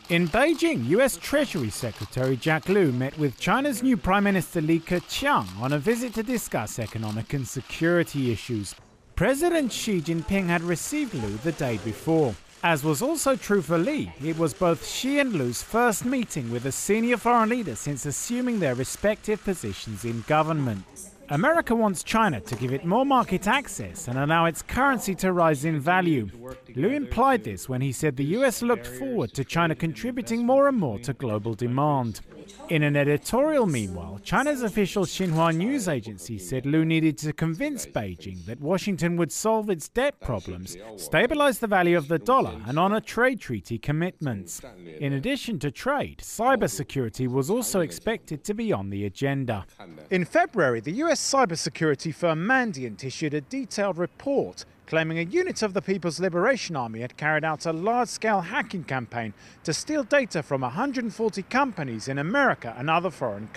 In Beijing, US Treasury Secretary Jack Lew met with China's new Prime Minister Li Keqiang on a visit to discuss economic and security issues. President Xi Jinping had received Liu the day before. As was also true for Li, it was both Xi and Liu's first meeting with a senior foreign leader since assuming their respective positions in government. America wants China to give it more market access and allow its currency to rise in value. Liu implied this when he said the US looked forward to China contributing more and more to global demand. In an editorial, meanwhile, China's official Xinhua news agency said Liu needed to convince Beijing that Washington would solve its debt problems, stabilize the value of the dollar, and honor trade treaty commitments. In addition to trade, cybersecurity was also expected to be on the agenda. In February, the US cybersecurity firm Mandiant issued a detailed report claiming a unit of the People's Liberation Army had carried out a large-scale hacking campaign to steal data from 140 companies in America and other foreign countries.